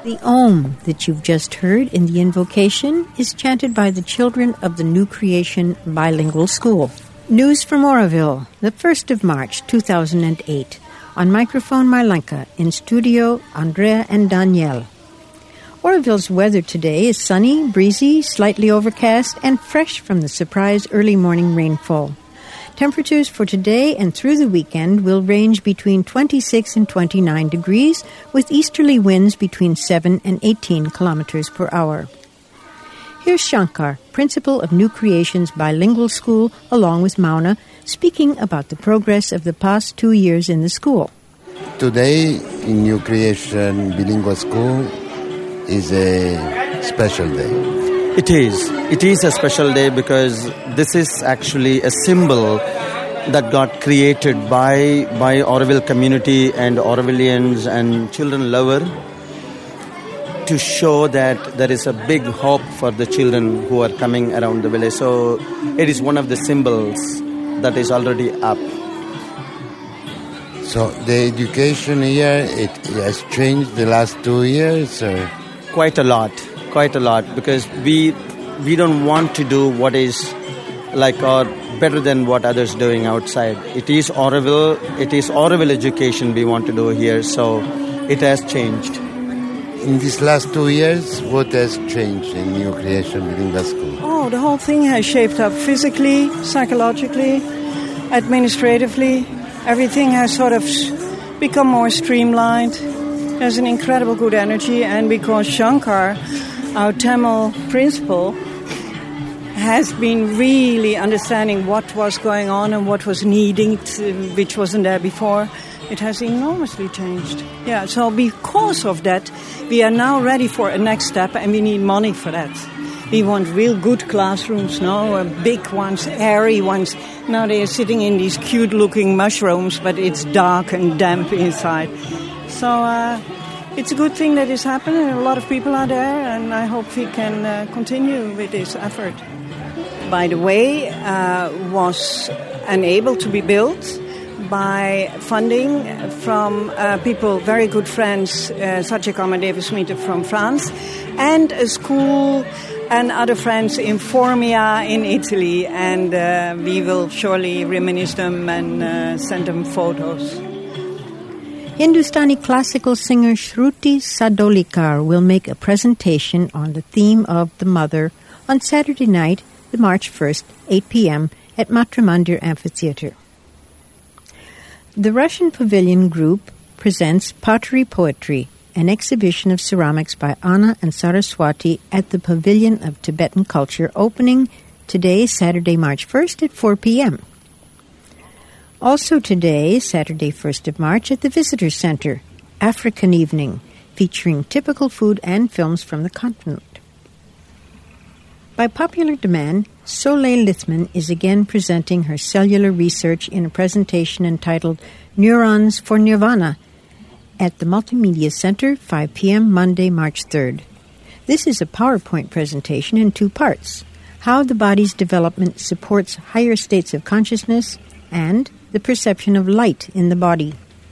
The Om that you've just heard in the invocation is chanted by the children of the New Creation Bilingual School. News from Oroville, the 1st of March, 2008. On microphone, Marlenka. In studio, Andrea and Danielle. Oroville's weather today is sunny, breezy, slightly overcast, and fresh from the surprise early morning rainfall. Temperatures for today and through the weekend will range between 26 and 29 degrees, with easterly winds between 7 and 18 kilometers per hour. Here's Shankar, principal of New Creation's Bilingual School, along with Mauna, speaking about the progress of the past 2 years in the school. Today, in New Creation Bilingual School, is a special day. It is. It is a special day because this is actually a symbol that got created by Oroville community and Orovillians and children lover to show that there is a big hope for the children who are coming around the village. So it is one of the symbols that is already up. So the education here, it has changed the last 2 years? Or? Quite a lot, because we don't want to do what is like or better than what others doing outside. It is Oroville education we want to do here, so it has changed. In these last 2 years, what has changed in New Creation Bilingual School? Oh, the whole thing has shaped up physically, psychologically, administratively. Everything has sort of become more streamlined. There's an incredible good energy, and because Shankar, our Tamil principal, has been really understanding what was going on and what was needing, which wasn't there before, it has enormously changed. Yeah, so because of that, we are now ready for a next step, and we need money for that. We want real good classrooms, big ones, airy ones. Now they are sitting in these cute-looking mushrooms, but it's dark and damp inside. So it's a good thing that is happening. A lot of people are there, and I hope we can continue with this effort. By the way, was enabled to be built by funding from people, very good friends, such as Amadeus Smith from France, and a school and other friends in Formia in Italy, and we will surely reminisce them and send them photos. Hindustani classical singer Shruti Sadolikar will make a presentation on the theme of the mother on Saturday night, the March 1st, 8 p.m. at Matra Mandir Amphitheatre. The Russian Pavilion Group presents Pottery Poetry, an exhibition of ceramics by Anna and Saraswati at the Pavilion of Tibetan Culture, opening today, Saturday, March 1st at 4 p.m. Also today, Saturday, 1st of March, at the Visitor Center, African Evening, featuring typical food and films from the continent. By popular demand, Soleil Lithman is again presenting her cellular research in a presentation entitled Neurons for Nirvana at the Multimedia Center, 5 p.m., Monday, March 3rd. This is a PowerPoint presentation in 2 parts: how the body's development supports higher states of consciousness and the perception of light in the body.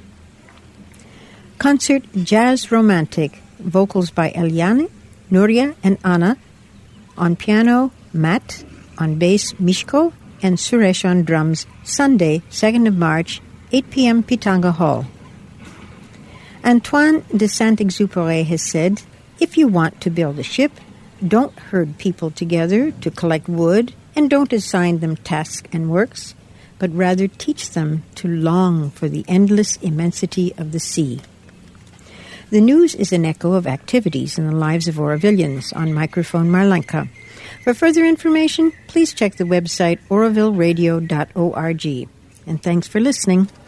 Concert Jazz Romantic, vocals by Eliane, Nuria, and Anna. On piano, Matt. On bass, Mishko. And Suresh on drums, Sunday, 2nd of March, 8 p.m., Pitanga Hall. Antoine de Saint-Exupéry has said, if you want to build a ship, don't herd people together to collect wood, and don't assign them tasks and works, but rather teach them to long for the endless immensity of the sea. The news is an echo of activities in the lives of Orovillians. On microphone, Marlenka. For further information, please check the website orovilleradio.org. And thanks for listening.